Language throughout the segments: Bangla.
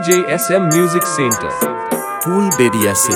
DJ SM Music Center. ফুল বেরিয়াছে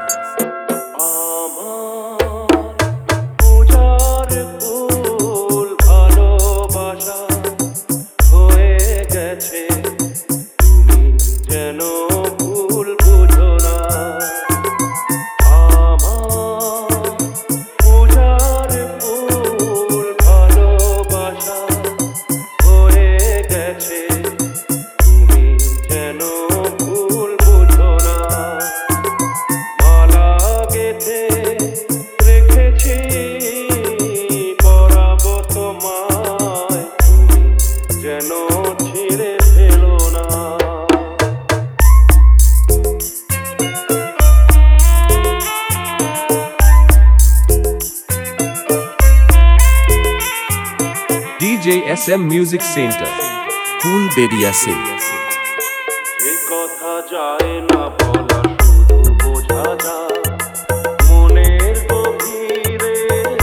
DJ SM Music Center. ফুল বেরিয়াছে যে কথা যায় না বলা শুধু বোঝা যায় মনের গভীরে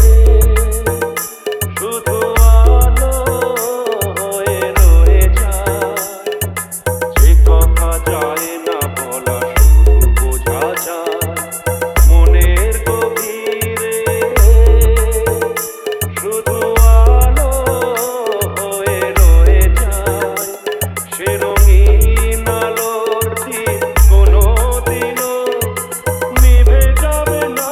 শুধু আলো হয়ে রয়ে যায় যে কথা যায় না বলা শুধু বোঝা যায় মনের গভীরে শুধু আলো হয়ে রয়ে যায় সে রঙিন আলোর দীপ কোনোদিনও নিভে যাবে না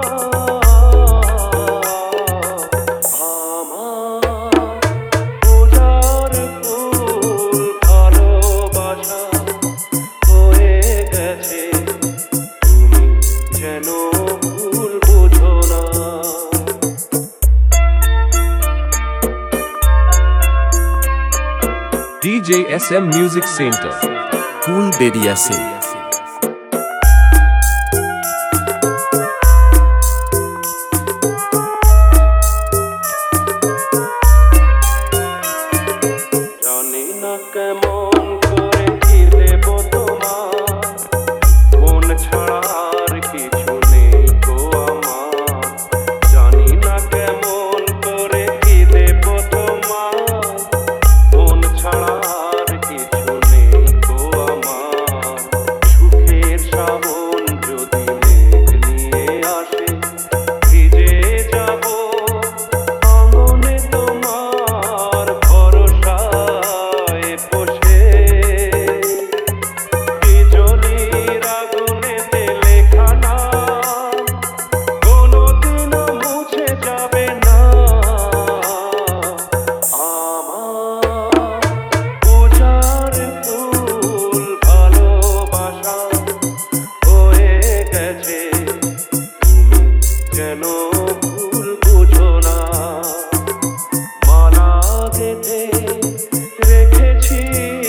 আমার পূজার ফুল ভালোবাসা হয়ে গেছে তুমি যেন ভুল বুঝো না DJ SM Music Center. ফুল বেরিয়াছে জানি না কেমন করে কি দেব তোমার মন ছাড়া আর কিছু নেই গো আমার জানি না কেমন করে কি দেব তোমার মন ছাড়া আর কিছু নেই গো আমার সুখের শ্রাবণ যদি মেঘ নিয়ে আসে ভিজে যাব আঙ্গনে তোমার ভরসায় বসে বিজলির আগুনেতে লেখা নাম কোনোদিনও মুছে যাবে না আমার পূজার ফুল ভালোবাসা হয়ে গেছে তুমি যেন ভুল বুঝো না মালা গেঁথে রেখেছি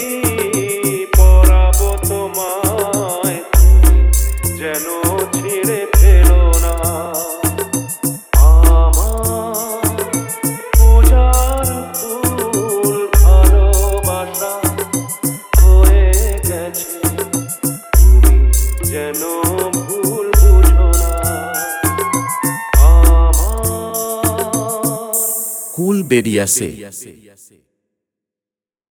পরাবো তোমায় তুমি যেন ছিঁড়ে ফেলো না আমার পূজার ফুল ভালোবাসা হয়ে গেছে তুমি যেন ভুল বুঝো না আমার ফুল বেরিয়াছে